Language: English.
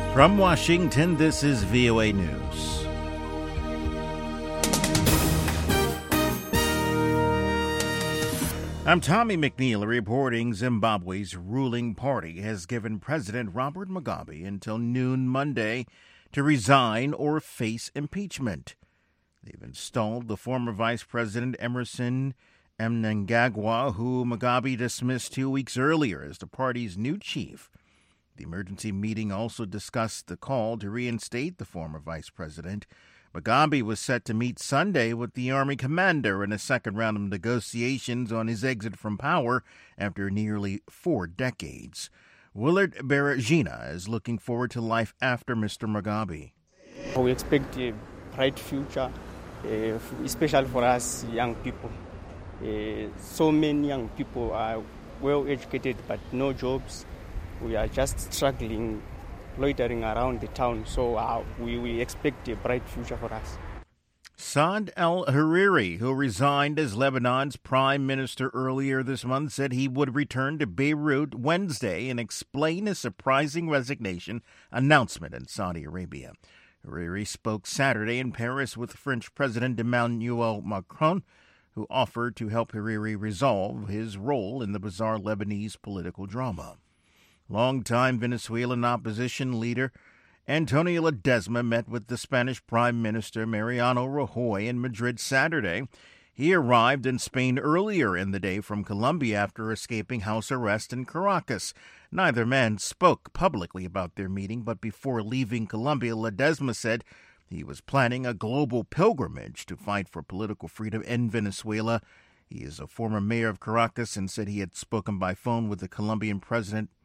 From Washington, this is VOA News. I'm Tommy McNeil reporting Zimbabwe's ruling party has given President Robert Mugabe until noon Monday to resign or face impeachment. They've installed the former Vice President Emmerson Mnangagwa, who Mugabe dismissed 2 weeks earlier, as the party's new chief. The emergency meeting also discussed the call to reinstate the former vice president. Mugabe was set to meet Sunday with the army commander in a second round of negotiations on his exit from power after nearly 4 decades. Willard Berejina is looking forward to life after Mr. Mugabe. We expect a bright future, especially for us young people. So many young people are well educated but no jobs. We are just struggling, loitering around the town, so we expect a bright future for us. Saad al-Hariri, who resigned as Lebanon's prime minister earlier this month, said he would return to Beirut Wednesday and explain his surprising resignation announcement in Saudi Arabia. Hariri spoke Saturday in Paris with French President Emmanuel Macron, who offered to help Hariri resolve his role in the bizarre Lebanese political drama. Longtime Venezuelan opposition leader Antonio Ledesma met with the Spanish Prime Minister Mariano Rajoy in Madrid Saturday. He arrived in Spain earlier in the day from Colombia after escaping house arrest in Caracas. Neither man spoke publicly about their meeting, but before leaving Colombia, Ledesma said he was planning a global pilgrimage to fight for political freedom in Venezuela. He is a former mayor of Caracas and said he had spoken by phone with the Colombian President